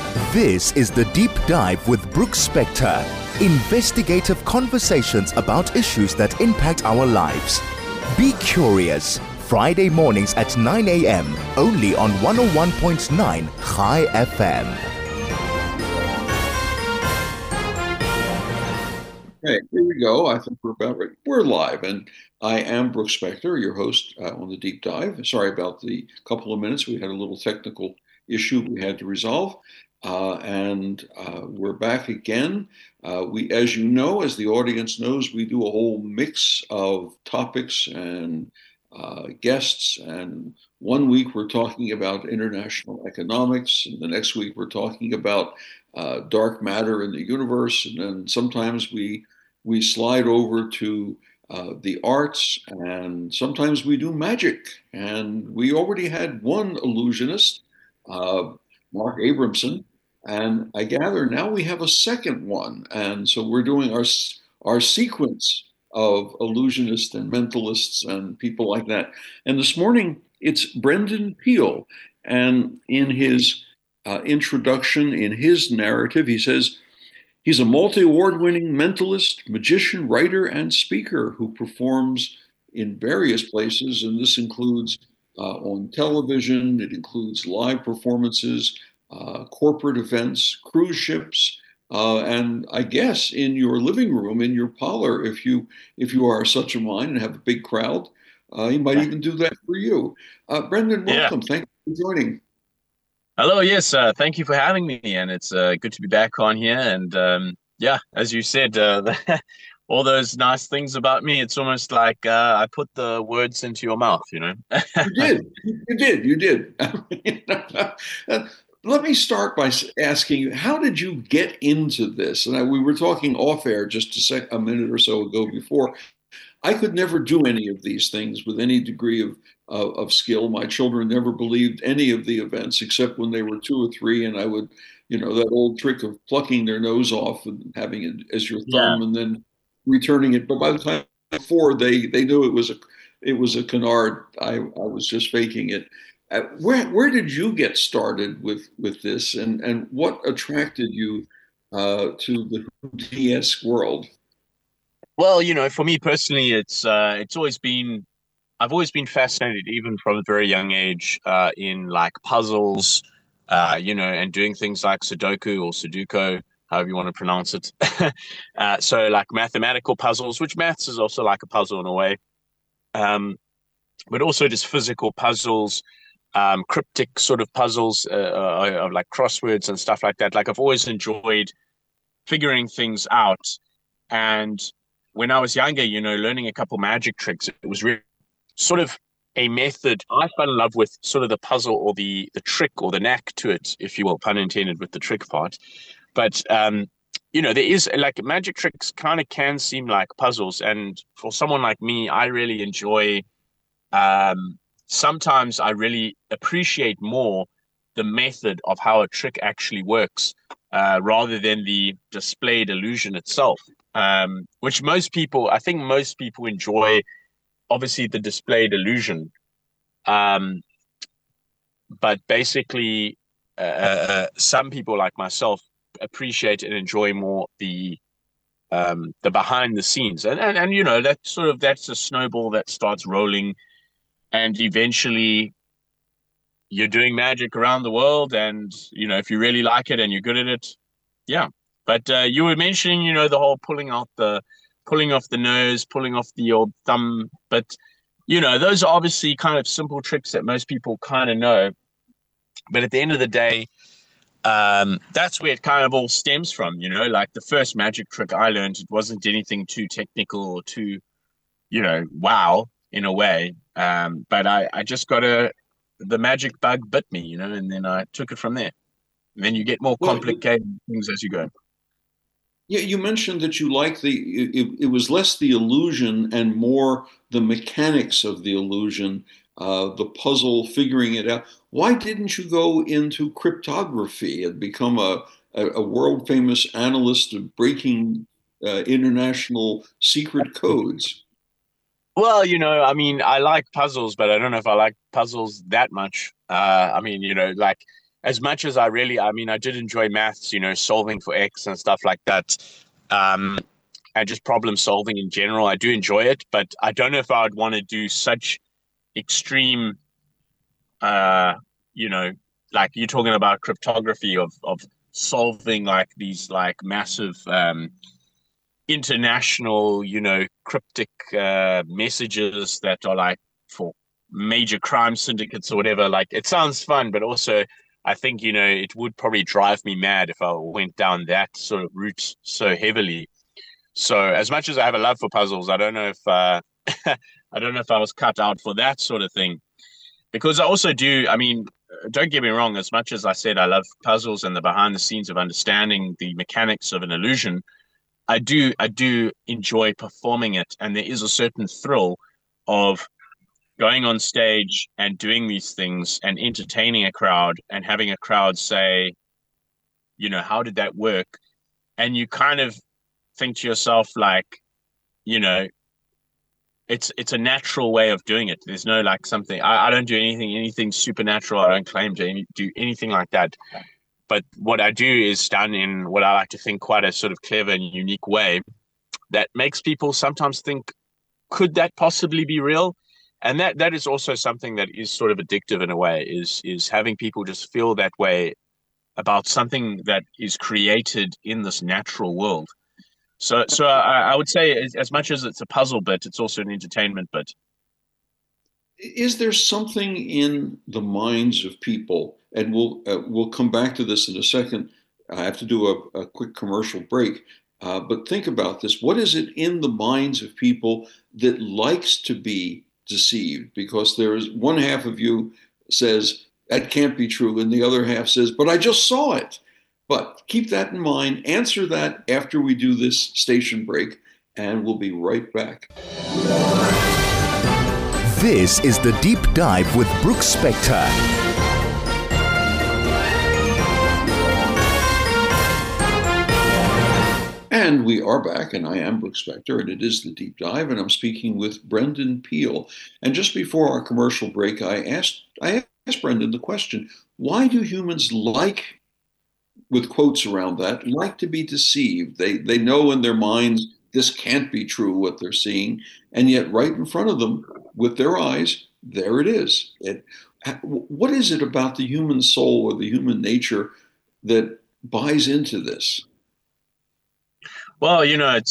This is The Deep Dive with Brooks Spector. Investigative conversations about issues that impact our lives. Be curious. Friday mornings at 9 a.m. only on 101.9 High FM. Okay, here we go. I think we're about ready. We're live, and I am Brooks Spector, your host on The Deep Dive. Sorry about the couple of minutes. We had a little technical issue we had to resolve. And we're back again. As you know, as the audience knows, we do a whole mix of topics and guests. And one week we're talking about international economics, and the next week we're talking about dark matter in the universe. And then sometimes we slide over to the arts, and sometimes we do magic. And we already had one illusionist, Mark Abramson. And I gather now we have a second one. And so we're doing our sequence of illusionists and mentalists and people like that. And this morning it's Brendan Peel. And in his introduction, in his narrative, he says he's a multi-award winning mentalist, magician, writer, and speaker who performs in various places. And this includes on television, it includes live performances, corporate events, cruise ships, and I guess in your living room, in your parlor, if you are such a mind and have a big crowd, he might even do that for you. Brendan, welcome. Thank you for joining. Hello. Yes. Thank you for having me, and it's good to be back on here. And as you said, all those nice things about me, it's almost like I put the words into your mouth, you know. You did. Let me start by asking you, how did you get into this? And we were talking off air just a minute or so ago before. I could never do any of these things with any degree of skill. My children never believed any of the events except when they were 2 or 3, and I would, that old trick of plucking their nose off and having it as your thumb and then returning it. But by the time 4, they knew it was a canard. I was just faking it. Where did you get started with this, and what attracted you to the Houdini-esque world? Well, for me personally, I've always been fascinated, even from a very young age, in like puzzles, and doing things like Sudoku or Sudoku, however you want to pronounce it. So like mathematical puzzles, which maths is also like a puzzle in a way, but also just physical puzzles. Cryptic sort of puzzles of like crosswords and stuff like that. Like I've always enjoyed figuring things out. And when I was younger, learning a couple magic tricks, it was really sort of a method. I fell in love with sort of the puzzle or the trick or the knack to it, if you will, pun intended with the trick part. But, there is like magic tricks kind of can seem like puzzles. And for someone like me, I really enjoy sometimes I really appreciate more the method of how a trick actually works rather than the displayed illusion itself, which I think most people enjoy, obviously, the displayed illusion. But basically, some people like myself appreciate and enjoy more the behind the scenes. And that's a snowball that starts rolling. And eventually you're doing magic around the world. And, if you really like it and you're good at it, yeah. But you were mentioning, the whole pulling off the nose, pulling off the old thumb. But, those are obviously kind of simple tricks that most people kind of know. But at the end of the day, that's where it kind of all stems from, like the first magic trick I learned, it wasn't anything too technical or too, wow in a way. But I just got the magic bug bit me, and then I took it from there. And then you get more complicated things as you go. Yeah, you mentioned that you like it was less the illusion and more the mechanics of the illusion, the puzzle, figuring it out. Why didn't you go into cryptography and become a world famous analyst of breaking international secret codes? Well, I like puzzles, but I don't know if I like puzzles that much. Like as much as I mean, I did enjoy maths, solving for X and stuff like that. Um, and just problem solving in general. I do enjoy it, but I don't know if I would want to do such extreme, uh, you know, like you're talking about cryptography of solving like these like massive international, cryptic messages that are like for major crime syndicates or whatever. Like it sounds fun, but also I think, it would probably drive me mad if I went down that sort of route so heavily. So as much as I have a love for puzzles, I don't know if I don't know if I was cut out for that sort of thing. Because I also do, I mean, don't get me wrong, as much as I said I love puzzles and the behind the scenes of understanding the mechanics of an illusion, I do enjoy performing it. And there is a certain thrill of going on stage and doing these things and entertaining a crowd and having a crowd say, how did that work? And you kind of think to yourself, like, you know, it's a natural way of doing it. There's no like something. I don't do anything supernatural. I don't claim to do anything like that. But what I do is done in what I like to think quite a sort of clever and unique way that makes people sometimes think, could that possibly be real? And that is also something that is sort of addictive in a way, is having people just feel that way about something that is created in this natural world. So I would say as much as it's a puzzle bit, it's also an entertainment bit. Is there something in the minds of people, and we'll come back to this in a second. I have to do a quick commercial break, but think about this. What is it in the minds of people that likes to be deceived? Because there is one half of you says that can't be true, and the other half says, but I just saw it. But keep that in mind. Answer that after we do this station break, and we'll be right back. This is the Deep Dive with Brooks Spector. And we are back, and I am Brooks Spector, and it is the Deep Dive, and I'm speaking with Brendan Peel. And just before our commercial break, I asked Brendan the question: why do humans like, with quotes around that, like to be deceived? They know in their minds this can't be true what they're seeing, and yet right in front of them with their eyes, there it is. What is it about the human soul or the human nature that buys into this? Well,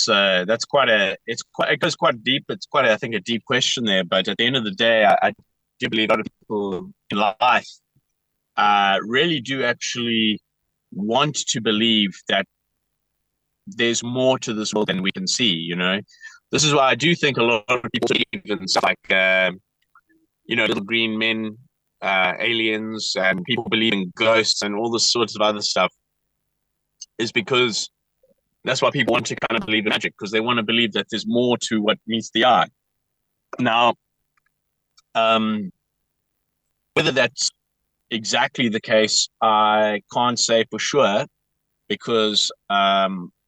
it goes quite deep. It's quite, I think, a deep question there. But at the end of the day, I do believe a lot of people in life really do actually want to believe that there's more to this world than we can see. This is why I do think a lot of people believe in stuff like, little green men, aliens, and people believe in ghosts and all this sorts of other stuff, is because that's why people want to kind of believe in magic, because they want to believe that there's more to what meets the eye. Now, whether that's exactly the case, I can't say for sure, because I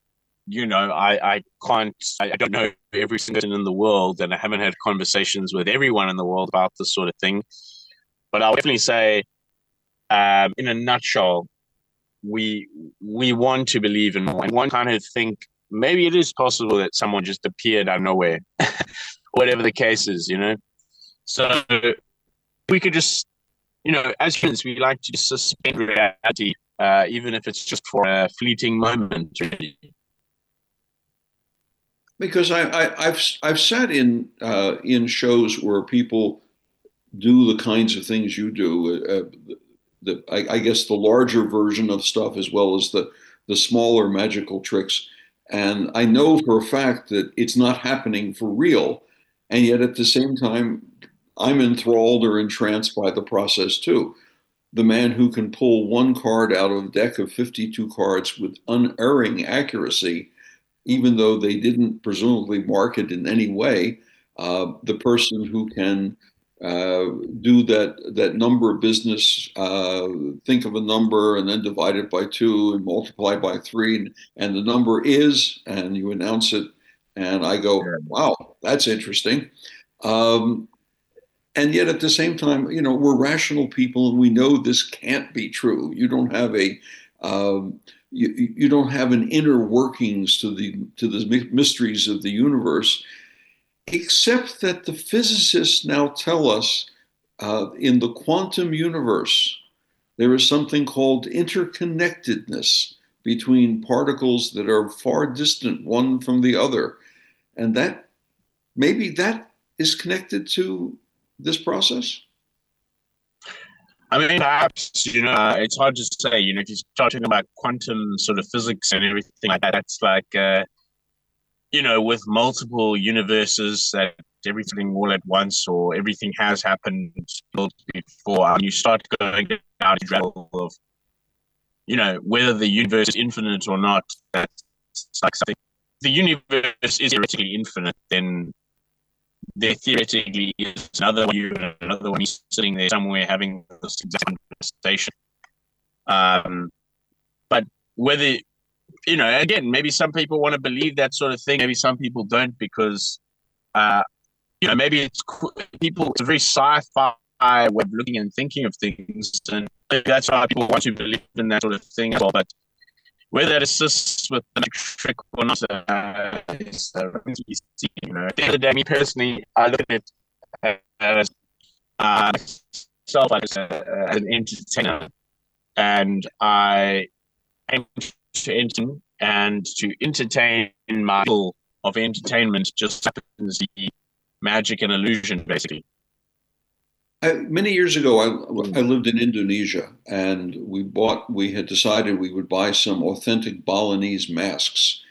don't know every single person in the world, and I haven't had conversations with everyone in the world about this sort of thing. But I'll definitely say, in a nutshell, we want to believe in more, and one kind of think maybe it is possible that someone just appeared out of nowhere, whatever the case is. So we could just, as humans, we like to suspend reality, even if it's just for a fleeting moment. Really. Because I've sat in shows where people do the kinds of things you do. I guess the larger version of stuff, as well as the smaller magical tricks. And I know for a fact that it's not happening for real. And yet at the same time, I'm enthralled or entranced by the process too. The man who can pull one card out of a deck of 52 cards with unerring accuracy, even though they didn't presumably mark it in any way, the person who can do that number business, think of a number and then divide it by 2 and multiply by 3, and the number is, and you announce it, and I go, wow, that's interesting. And yet at the same time, we're rational people and we know this can't be true. You don't have you don't have an inner workings to the mysteries of the universe, except that the physicists now tell us in the quantum universe, there is something called interconnectedness between particles that are far distant one from the other. And that maybe that is connected to this process? I mean, perhaps, it's hard to say, if you start talking about quantum sort of physics and everything like that, that's like, with multiple universes that everything all at once or everything has happened before, and you start going down the rabbit hole of, whether the universe is infinite or not, that's like something. The universe is theoretically infinite, then there theoretically is another one sitting there somewhere having this exact conversation. But whether, again, maybe some people want to believe that sort of thing, maybe some people don't, because, maybe it's a very sci-fi way of looking and thinking of things, and that's why people want to believe in that sort of thing as well. But whether that assists with the trick or not, is remains to be seen. At the end of the day, me personally, I look at it as myself as an entertainer, and I aim to entertain, and to entertain my level of entertainment just happens to be magic and illusion, basically. Many years ago, I lived in Indonesia, and we had decided we would buy some authentic Balinese masks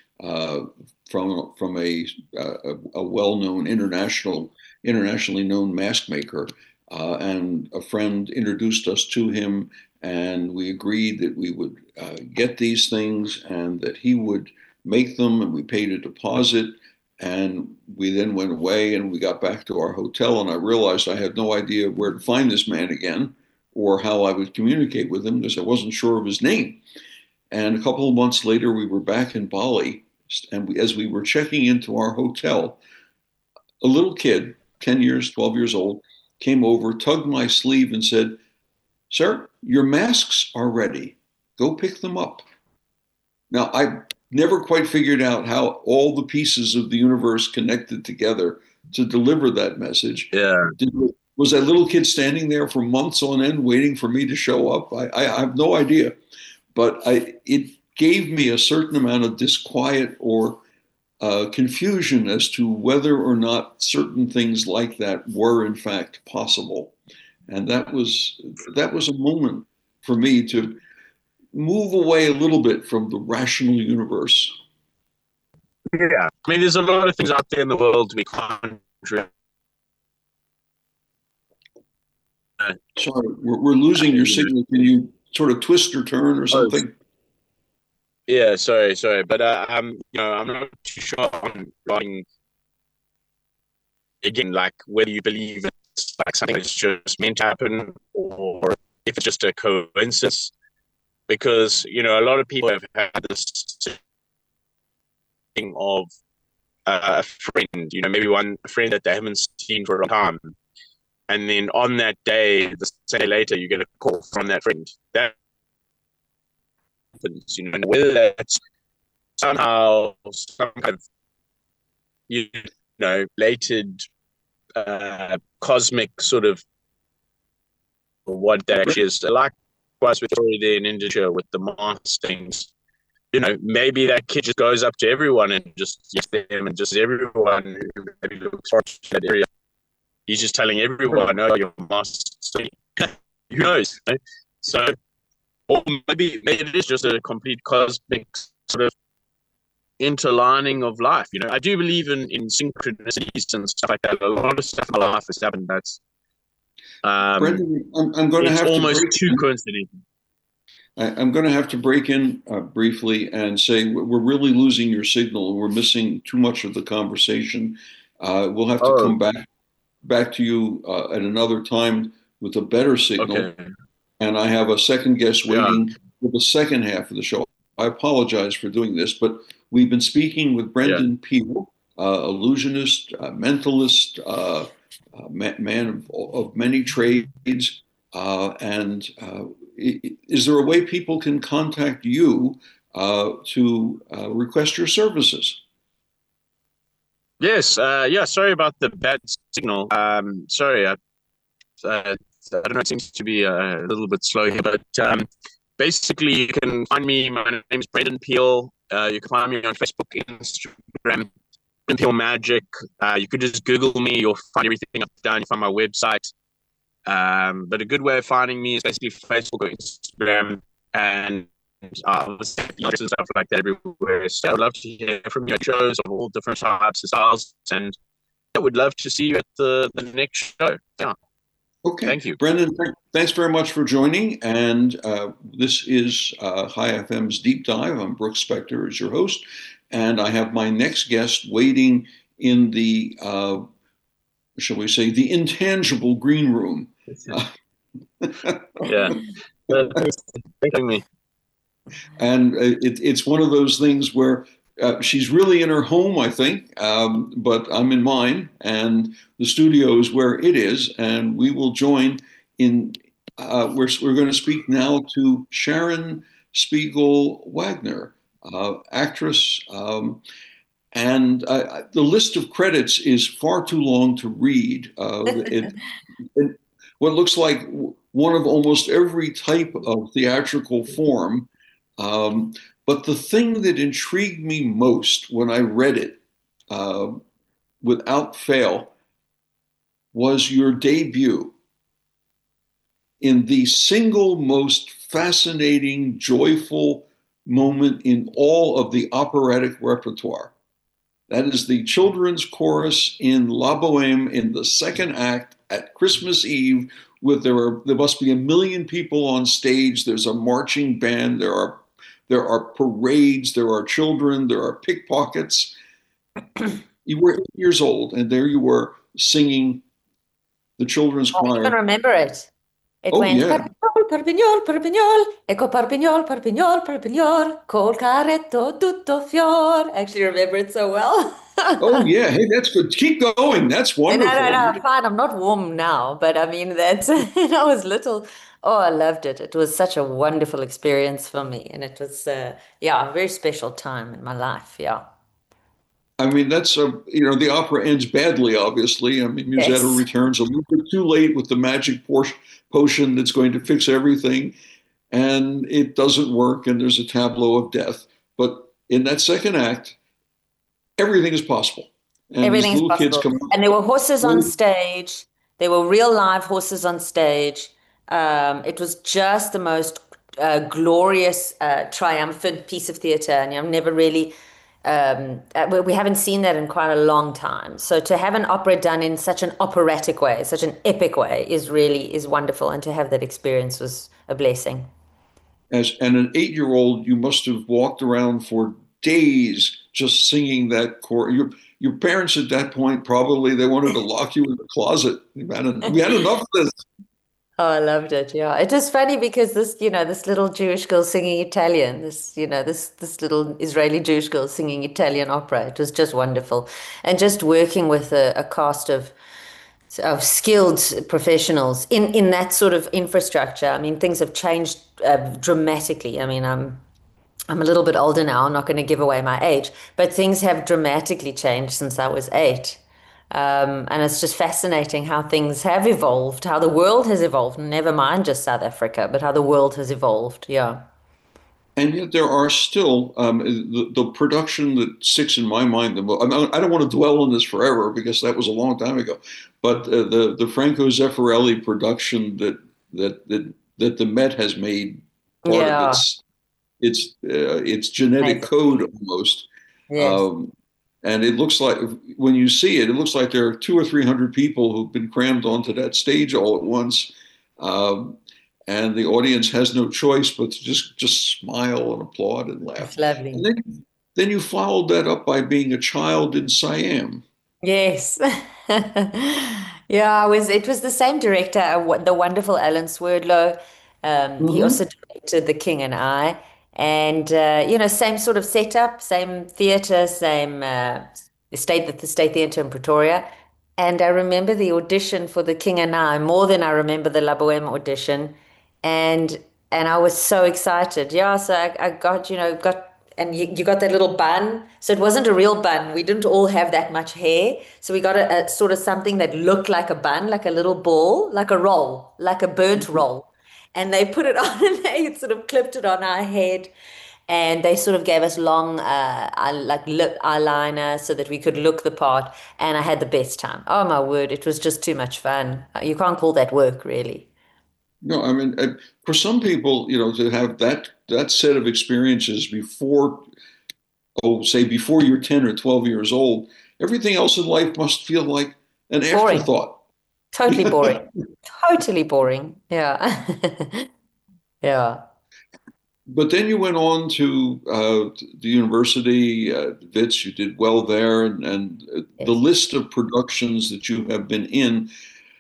from a well-known internationally known mask maker, and a friend introduced us to him, and we agreed that we would get these things and that he would make them, and we paid a deposit. And we then went away and we got back to our hotel, and I realized I had no idea where to find this man again or how I would communicate with him because I wasn't sure of his name. And a couple of months later, we were back in Bali, and as we were checking into our hotel, a little kid, 10 years, 12 years old, came over, tugged my sleeve and said, "Sir, your masks are ready. Go pick them up." Now, I never quite figured out how all the pieces of the universe connected together to deliver that message. Yeah. Was that little kid standing there for months on end waiting for me to show up? I have no idea. But it gave me a certain amount of disquiet or confusion as to whether or not certain things like that were in fact possible. And that was a moment for me to move away a little bit from the rational universe. Yeah, I mean, there's a lot of things out there in the world we can't. Sorry, we're losing your signal. Can you sort of twist or turn or something? Yeah, sorry, but I'm not too sure on regarding, again, like whether you believe it's like something that's just meant to happen or if it's just a coincidence. Because, a lot of people have had this thing of a friend, maybe a friend that they haven't seen for a long time. And then on that day, the same day later, you get a call from that friend. That happens, and whether that's somehow some kind of, related cosmic sort of what that actually is. Likewise with story there in Indonesia with the mask things, maybe that kid just goes up to everyone and just them and just everyone who maybe looks for that area. He's just telling everyone, "Oh, your mask's who knows?" So, or maybe it is just a complete cosmic sort of interlining of life. I do believe in synchronicities and stuff like that. A lot of stuff in my life has happened that's Brendan, I'm going to have to almost too coincidental. I'm going to have to break in briefly and say we're really losing your signal and we're missing too much of the conversation. We'll have to come back to you at another time with a better signal. Okay. And I have a second guest waiting for the second half of the show. I apologize for doing this, but we've been speaking with Brendan Peel, illusionist, mentalist, man of many trades. And is there a way people can contact you to request your services? Yes. Yeah. Sorry about the bad signal. Sorry. I don't know. It seems to be a little bit slow here, but basically, you can find me. My name is Brendan Peel. You can find me on Facebook, Instagram, Brendan Peel Magic. You could just Google me. You'll find everything up down. You find my website. But a good way of finding me is basically Facebook or Instagram, and obviously and stuff like that everywhere. So I'd love to hear from you at shows of all different types and styles, and I would love to see you at the next show. Yeah. Okay. Thank you. Brendan, thanks very much for joining. And this is High FM's Deep Dive. I'm Brooks Spector as your host. And I have my next guest waiting in the, shall we say, the intangible green room. Yeah. Thanks for thanking me. And it's one of those things where she's really in her home, I think, but I'm in mine, and the studio is where it is, and we will join in. We're going to speak now to Sharon Spiegel Wagner, actress, and the list of credits is far too long to read. What looks like one of almost every type of theatrical form. But the thing that intrigued me most when I read it, without fail, was your debut in the single most fascinating, joyful moment in all of the operatic repertoire. That is the children's chorus in La Boheme in the second act at Christmas Eve. There must be 1 million people on stage. There's a marching band. There are parades, there are children, there are pickpockets. You were 8 years old, and there you were singing the children's choir. I even remember it. It went, yeah. Parpignol, Parpignol, ecco Parpignol, Parpignol, Parpignol, col carretto tutto fior. I actually remember it so well. Oh, yeah. Hey, that's good. Keep going. That's wonderful. No, fine. I'm not warm now, but I mean, that's, when I was little, oh, I loved it. It was such a wonderful experience for me. And it was, a very special time in my life. Yeah. I mean, that's, the opera ends badly, obviously. I mean, Musetta Yes. returns a little bit too late with the magic potion that's going to fix everything. And it doesn't work, and there's a tableau of death. But in that second act, everything is possible. And Everything these is little kids possible. come And there were horses on out. stage. There were real live horses on stage. It was just the most glorious, triumphant piece of theater. And I've never really, we haven't seen that in quite a long time. So to have an opera done in such an operatic way, such an epic way, is wonderful. And to have that experience was a blessing. As an 8-year-old, you must have walked around for days just singing that chorus. Your parents at that point probably they wanted to lock you in the closet. We had enough of this. Oh, I loved it. Yeah. It is funny because this little Jewish girl singing Italian, this little Israeli Jewish girl singing Italian opera. It was just wonderful. And just working with a cast of skilled professionals in that sort of infrastructure. I mean, things have changed dramatically. I mean, I'm a little bit older now. I'm not going to give away my age, but things have dramatically changed since I was 8. And it's just fascinating how things have evolved, how the world has evolved, never mind just South Africa, but how the world has evolved. Yeah. And yet there are still the production that sticks in my mind the most. I don't want to dwell on this forever because that was a long time ago, but the Franco Zeffirelli production that the Met has made part of its genetic code almost. Yes. And it looks like when you see it, it looks like there are 200 or 300 people who've been crammed onto that stage all at once. And the audience has no choice but to just smile and applaud and laugh. It's lovely. And then you followed that up by being a child in Siam. Yes. Yeah, it was the same director, the wonderful Alan Swerdlow. He also directed The King and I. And same sort of setup, same theater, same the State Theater in Pretoria. And I remember the audition for The King and I more than I remember the La Boheme audition. And I was so excited. Yeah, so I got, and you got that little bun. So it wasn't a real bun. We didn't all have that much hair. So we got a sort of something that looked like a bun, like a little ball, like a roll, like a burnt roll. And they put it on and they sort of clipped it on our head. And they sort of gave us long, like lip eyeliner so that we could look the part. And I had the best time. Oh my word, it was just too much fun. You can't call that work, really. No, I mean, for some people, to have that set of experiences before, say before you're 10 or 12 years old, everything else in life must feel like an Boring. afterthought. Totally boring. Totally boring. Yeah. Yeah. But then you went on to the university, Wits. You did well there, and the Yes. list of productions that you have been in.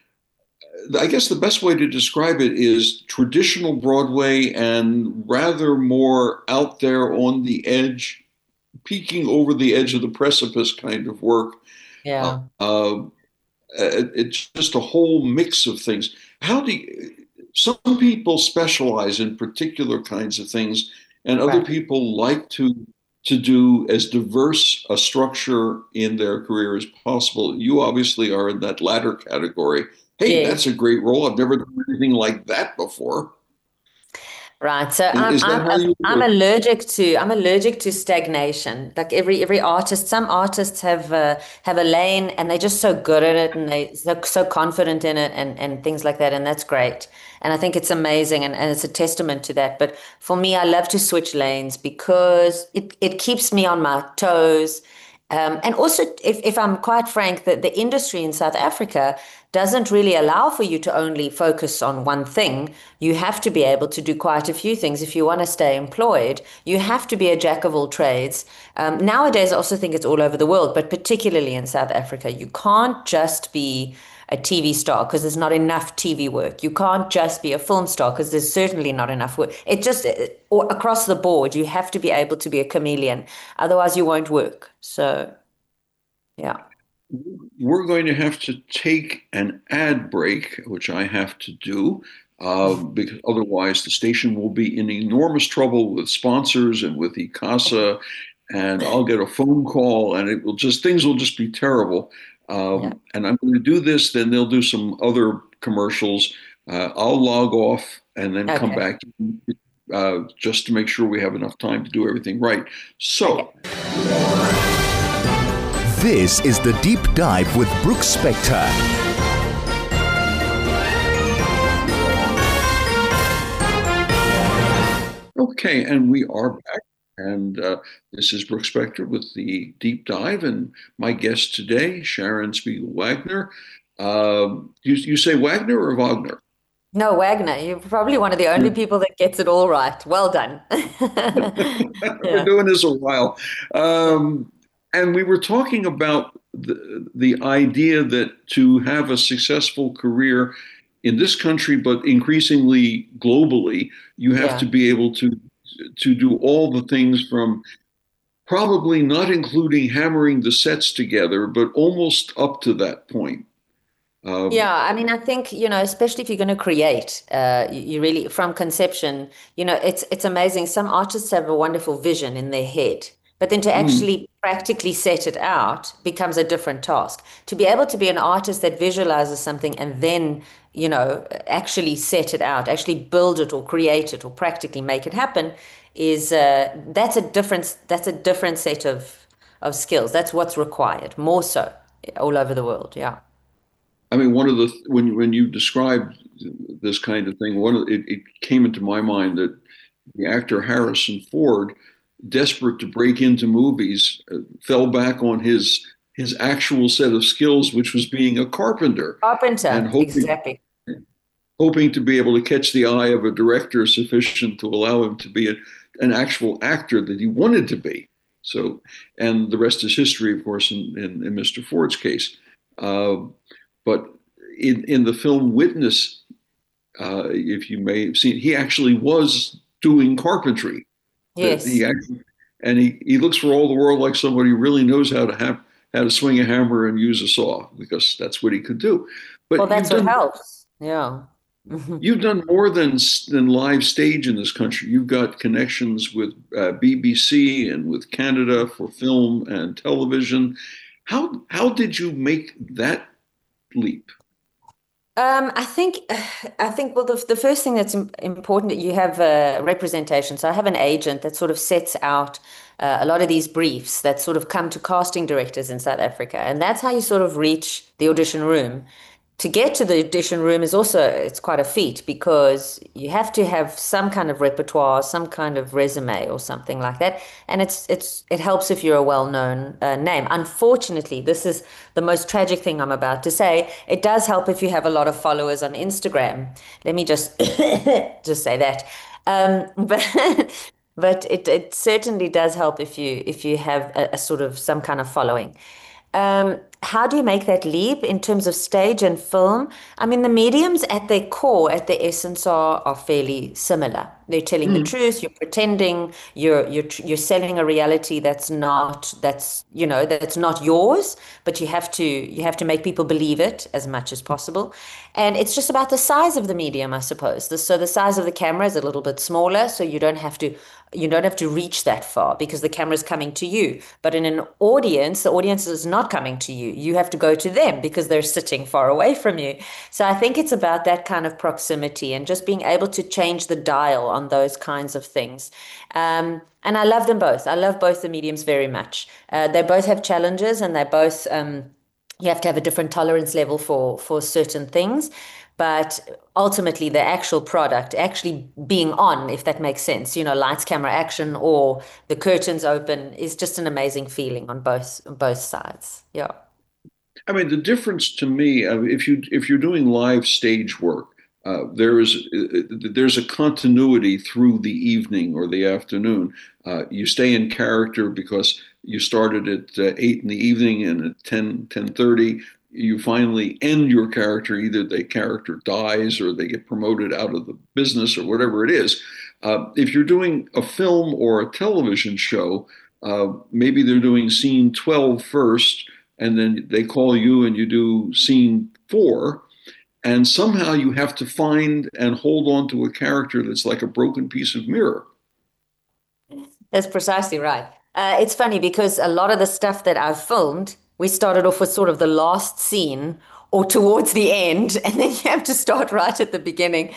I guess the best way to describe it is traditional Broadway and rather more out there on the edge, peeking over the edge of the precipice kind of work. Uh, Yeah. uh, it's just a whole mix of things. How do you, some people specialize in particular kinds of things, and other Right. people like to do as diverse a structure in their career as possible. You obviously are in that latter category. Hey, that's Yes. a great role. I've never done anything like that before. Right. So Is that how you I'm work? allergic to stagnation. Like every artist, some artists have a lane and they're just so good at it and so confident in it and things like that. And that's great. And I think it's amazing and it's a testament to that. But for me, I love to switch lanes because it keeps me on my toes. And also, if I'm quite frank, the industry in South Africa doesn't really allow for you to only focus on one thing. You have to be able to do quite a few things if you want to stay employed. You have to be a jack of all trades. Nowadays, I also think it's all over the world, but particularly in South Africa, you can't just be a TV star because there's not enough TV work. You can't just be a film star because there's certainly not enough work. It just, or across the board, you have to be able to be a chameleon. Otherwise, you won't work. So, yeah. We're going to have to take an ad break, which I have to do, because otherwise the station will be in enormous trouble with sponsors and with ICASA, and I'll get a phone call, and things will just be terrible. Yeah. And I'm going to do this, then they'll do some other commercials. I'll log off and then come Okay. back just to make sure we have enough time to do everything right. Okay. So, This is the Deep Dive with Brooks Spector. okay, and we are back. And this is Brooks Spector with the Deep Dive, and my guest today, Sharon Spiegel Wagner. You say Wagner or Wagner? No, Wagner, you're probably one of the only people that gets it all right. Well done. I've been Yeah. doing this a while. And we were talking about the idea that to have a successful career in this country, but increasingly globally, you have to Yeah. be able to do all the things from probably not including hammering the sets together, but almost up to that point. Um, Yeah, I mean, I think, especially if you're going to create, you really, from conception, it's amazing. Some artists have a wonderful vision in their head, but then to mm, actually practically set it out becomes a different task. To be able to be an artist that visualizes something and then, actually set it out, actually build it or create it or practically make it happen is that's a different set of skills. That's what's required, more so all over the world. Yeah. I mean, one of the when you described this kind of thing, it came into my mind that the actor Harrison Ford, desperate to break into movies, fell back on his actual set of skills, which was being a carpenter, and Carpenter, exactly. hoping to be able to catch the eye of a director sufficient to allow him to be an actual actor that he wanted to be. So, and the rest is history, of course, in Mr. Ford's case. Uh, but in the film Witness, if you may have seen, he actually was doing carpentry. That he Yes. actually, and he looks for all the world like somebody who really knows how to how to swing a hammer and use a saw because that's what he could do. Well, But that's what helps. Yeah. you've done more than live stage in this country. You've got connections with BBC and with Canada for film and television. How did you make that leap? I think, well, the first thing that's important that you have representation. So I have an agent that sort of sets out a lot of these briefs that sort of come to casting directors in South Africa, and that's how you sort of reach the audition room. To get to the audition room is also, it's quite a feat because you have to have some kind of repertoire, some kind of resume or something like that. And it helps if you're a well-known name. Unfortunately, this is the most tragic thing I'm about to say. It does help if you have a lot of followers on Instagram. Let me just just say that. But it certainly does help if you have a sort of some kind of following. How do you make that leap in terms of stage and film? I mean, the mediums at their core, at their essence, are fairly similar. They're telling the truth. You're pretending. You're selling a reality that's not yours. But you have to make people believe it as much as possible. And it's just about the size of the medium, I suppose. So the size of the camera is a little bit smaller, so you don't have to reach that far because the camera's coming to you. But in an audience, the audience is not coming to you. You have to go to them because they're sitting far away from you. So I think it's about that kind of proximity and just being able to change the dial on those kinds of things. And I love them both. I love both the mediums very much. They both have challenges, and they both you have to have a different tolerance level for certain things. But ultimately, the actual product actually being on, if that makes sense, lights, camera, action, or the curtains open, is just an amazing feeling on both sides. Yeah. I mean, the difference to me, if you're doing live stage work, there's a continuity through the evening or the afternoon. You stay in character because you started at 8 in the evening, and at 10:30 you finally end your character. Either the character dies or they get promoted out of the business or whatever it is. If you're doing a film or a television show, maybe they're doing scene 12 first, and then they call you and you do scene 4. And somehow you have to find and hold on to a character that's like a broken piece of mirror. That's precisely right. It's funny because a lot of the stuff that I've filmed, we started off with sort of the last scene or towards the end, and then you have to start right at the beginning.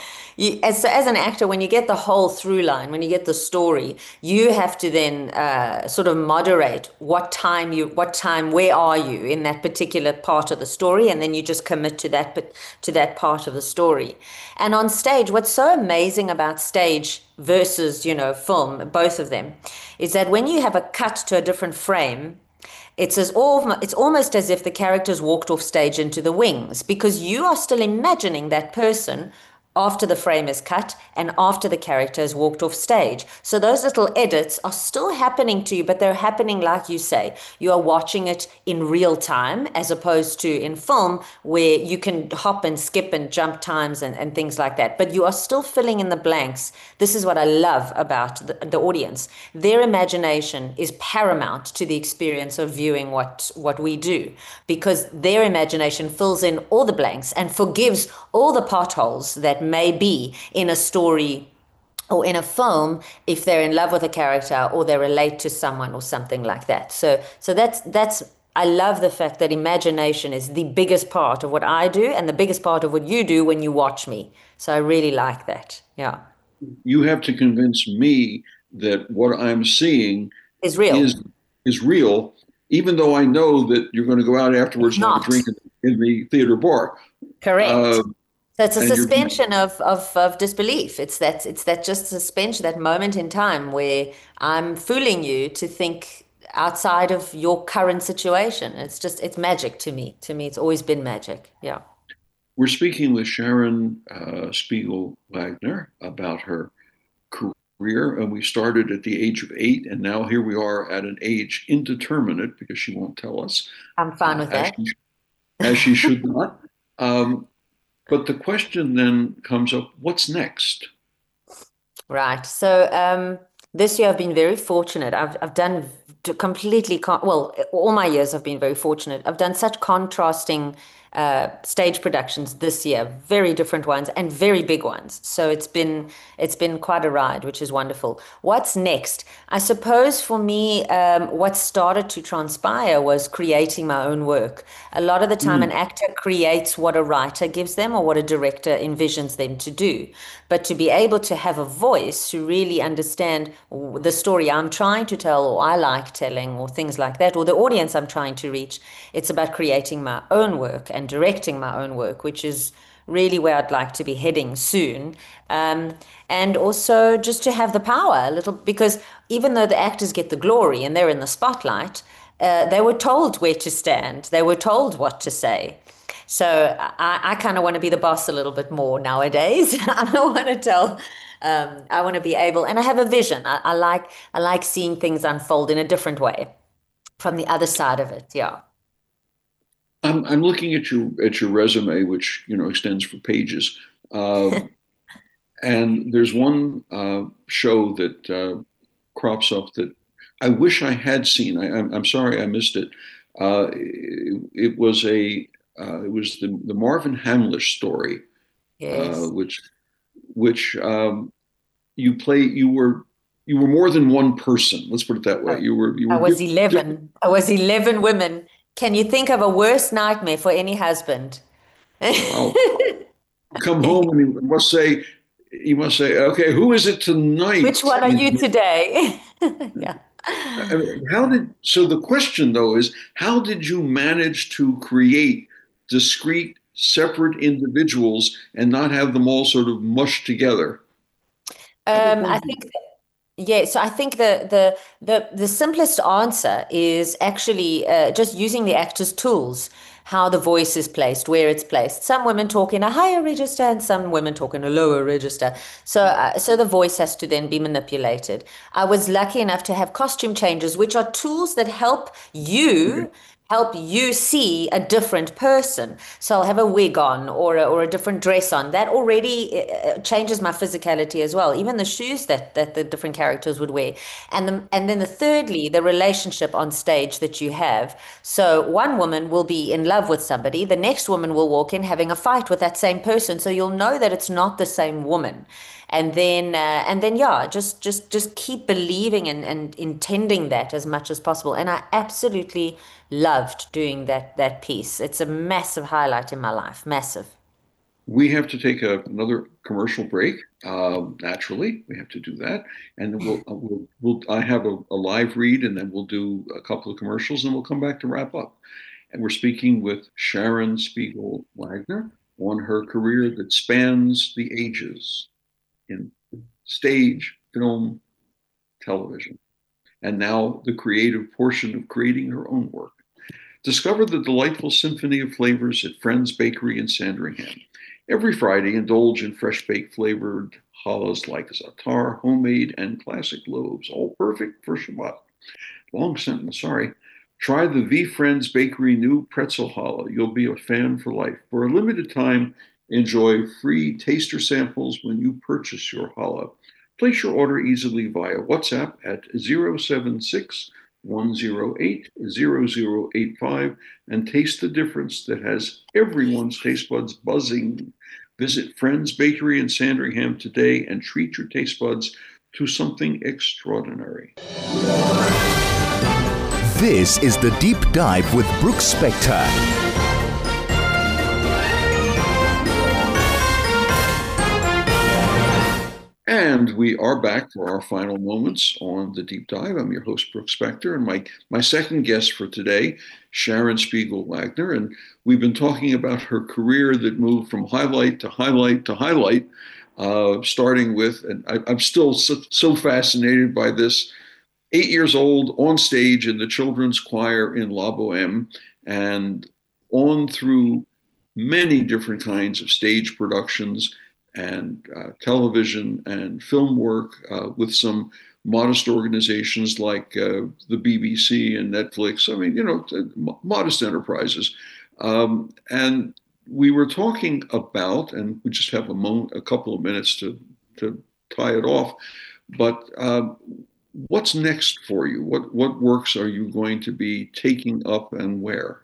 As an actor, when you get the whole through line, when you get the story, you have to then sort of moderate what time, where are you in that particular part of the story, and then you just commit to that part of the story. And on stage, what's so amazing about stage versus film, both of them, is that when you have a cut to a different frame, it's almost as if the characters walked off stage into the wings because you are still imagining that person after the frame is cut and after the character has walked off stage. So those little edits are still happening to you, but they're happening, like you say, you are watching it in real time as opposed to in film where you can hop and skip and jump times and things like that. But you are still filling in the blanks. This is what I love about the audience. Their imagination is paramount to the experience of viewing what we do because their imagination fills in all the blanks and forgives all the potholes that may be in a story or in a film if they're in love with a character or they relate to someone or something like that. So that's I love the fact that imagination is the biggest part of what I do and the biggest part of what you do when you watch me. So I really like that. Yeah. You have to convince me that what I'm seeing is real. Is real, even though I know that you're going to go out afterwards and have a drink in the theater bar. Correct. So it's a suspension of disbelief. It's that just suspension, that moment in time where I'm fooling you to think outside of your current situation. It's magic to me. To me, it's always been magic. Yeah. We're speaking with Sharon Spiegel Wagner about her career, and we started at the age of 8, and now here we are at an age indeterminate because she won't tell us. I'm fine with that. As she should not. But the question then comes up, what's next? Right. So this year I've been very fortunate. I've done completely well, all my years have been very fortunate. I've done such contrasting stage productions this year, very different ones and very big ones. So it's been quite a ride, which is wonderful. What's next? I suppose for me, what started to transpire was creating my own work. A lot of the time, an actor creates what a writer gives them or what a director envisions them to do. But to be able to have a voice, to really understand the story I'm trying to tell, or I like telling, or things like that, or the audience I'm trying to reach, it's about creating my own work and directing my own work, which is really where I'd like to be heading soon. And also just to have the power a little, because even though the actors get the glory and they're in the spotlight, they were told where to stand, they were told what to say. So I kind of want to be the boss a little bit more nowadays. I don't want to tell. I want to be able, and I have a vision. I like seeing things unfold in a different way from the other side of it. Yeah. I'm looking at your resume, which extends for pages, and there's one show that crops up that I wish I had seen. I'm sorry I missed it. It was the Marvin Hamlish story, Yes. which you were more than one person. Let's put it that way. Oh, You I were was different. 11. I was 11 women. Can you think of a worse nightmare for any husband? Wow. Come home and you must say, okay, who is it Which tonight? one are you today? Yeah. I mean, so the question though is, how did you manage to create discrete, separate individuals and not have them all sort of mushed together? That was I one. think Yeah, so I think the simplest answer is actually just using the actor's tools, how the voice is placed, where it's placed. Some women talk in a higher register, and some women talk in a lower register. So the voice has to then be manipulated. I was lucky enough to have costume changes, which are tools that help you see a different person. So I'll have a wig on or a different dress on. That already changes my physicality as well. Even the shoes that the different characters would wear. And then thirdly, the relationship on stage that you have. So one woman will be in love with somebody, the next woman will walk in having a fight with that same person. So you'll know that it's not the same woman. And then yeah, just keep believing and intending that as much as possible. And I absolutely loved doing that piece. It's a massive highlight in my life, massive. We have to take another commercial break. Naturally, we have to do that, and then I have a live read, and then we'll do a couple of commercials, and we'll come back to wrap up. And we're speaking with Sharon Spiegel Wagner on her career that spans the ages in stage, film, television, and now the creative portion of creating her own work. Discover the delightful symphony of flavors at Friends Bakery in Sandringham. Every Friday, indulge in fresh baked flavored challahs like za'atar, homemade, and classic loaves, all perfect for Shabbat. Long sentence, sorry. Try the V Friends Bakery new pretzel challah. You'll be a fan for life. For a limited time, enjoy free taster samples when you purchase your challah. Place your order easily via WhatsApp at 076 108 0085 and taste the difference that has everyone's taste buds buzzing. Visit Friends Bakery in Sandringham today and treat your taste buds to something extraordinary. This is the Deep Dive with Brooks Spector. And we are back for our final moments on the deep dive. I'm your host, Brooks Spector, and my second guest for today, Sharon Spiegel Wagner. And we've been talking about her career that moved from highlight to highlight to highlight, starting with, and I'm still so fascinated by this, 8 years old on stage in the children's choir in La Boheme, and on through many different kinds of stage productions and television and film work with some modest organizations like the BBC and Netflix. I mean, modest enterprises. And we were talking about, and we just have a couple of minutes to tie it off, but What's next for you? What works are you going to be taking up and where?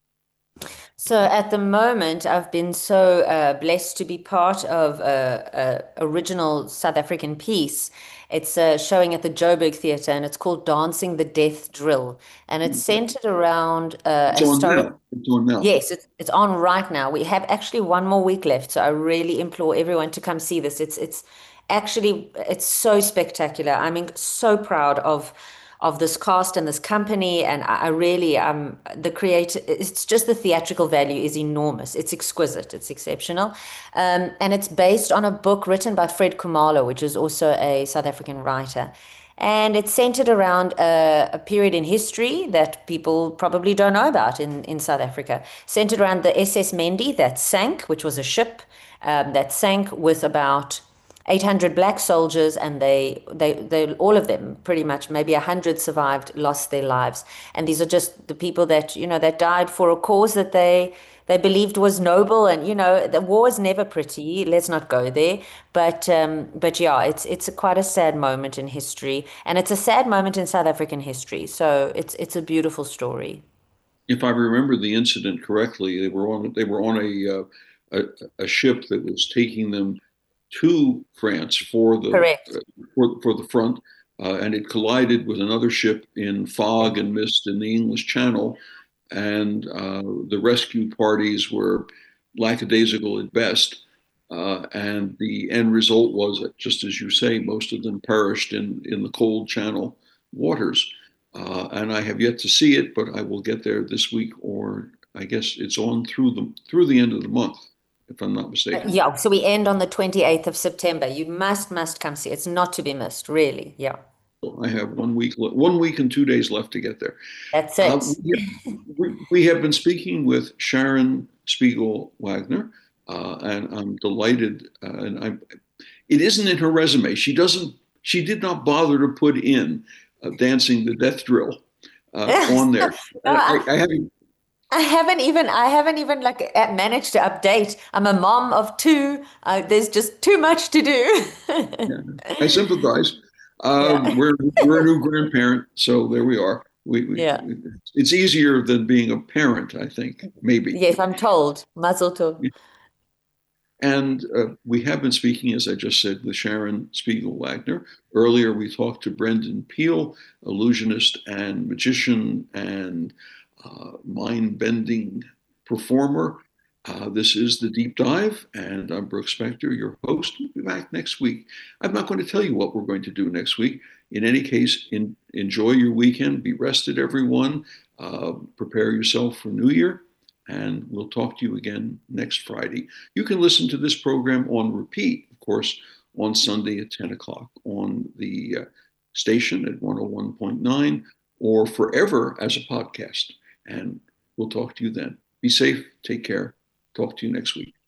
So at the moment, I've been so blessed to be part of a original South African piece. It's showing at the Joburg Theatre, and it's called Dancing the Death Drill, and it's centered around a It's on historic. now. It's on now. Yes, it's on right now. We have actually one more week left, so I really implore everyone to come see this. It's actually it's so spectacular. So proud of this cast and this company, and I really the creator. It's just the theatrical value is enormous. It's exquisite. It's exceptional, and it's based on a book written by Fred Khumalo, which is also a South African writer. And it's centered around a period in history that people probably don't know about in South Africa. Centered around the SS Mendi that sank, which was a ship that sank with about 800 black soldiers, and they all of them, pretty much, maybe 100 survived, lost their lives. And these are just the people that, that died for a cause that they believed was noble. And, the war is never pretty. Let's not go there. But yeah, it's quite a sad moment in history, and it's a sad moment in South African history. So it's a beautiful story. If I remember the incident correctly, they were on a ship that was taking them to France for the Correct. for the front, and it collided with another ship in fog and mist in the English Channel, and the rescue parties were lackadaisical at best. And the end result was that, just as you say, most of them perished in the cold Channel waters. And I have yet to see it, but I will get there this week, or I guess it's on through the end of the month, if I'm not mistaken. Yeah, so we end on the 28th of September. You must come see it. It's not to be missed, really. Yeah, So I have 1 week and 2 days left to get there. that's it. We have been speaking with Sharon Spiegel Wagner, and I'm delighted. It isn't in her resume. She doesn't. She did not bother to put in dancing the death drill on there. No, I haven't. I haven't even like managed to update. I'm a mom of two. There's just too much to do. Yeah, I sympathize. Yeah. We're a new grandparent, so there we are. Yeah. It's easier than being a parent, I think, maybe. Yes, I'm told. Mazel tov. And we have been speaking, as I just said, with Sharon Spiegel Wagner. Earlier, we talked to Brendan Peel, illusionist and magician and mind bending performer. This is the Deep Dive, and I'm Brooks Spector, your host. We'll be back next week. I'm not going to tell you what we're going to do next week. In any case, enjoy your weekend. Be rested, everyone. Prepare yourself for New Year, and we'll talk to you again next Friday. You can listen to this program on repeat, of course, on Sunday at 10 o'clock on the station at 101.9, or forever as a podcast. And we'll talk to you then. Be safe. Take care. Talk to you next week.